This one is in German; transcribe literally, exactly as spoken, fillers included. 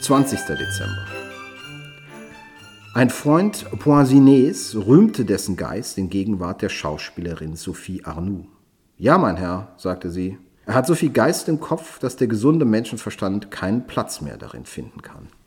zwanzigster Dezember. Ein Freund Poinsinets rühmte dessen Geist in Gegenwart der Schauspielerin Sophie Arnould. »Ja, mein Herr«, sagte sie, »er hat so viel Geist im Kopf, dass der gesunde Menschenverstand keinen Platz mehr darin finden kann.«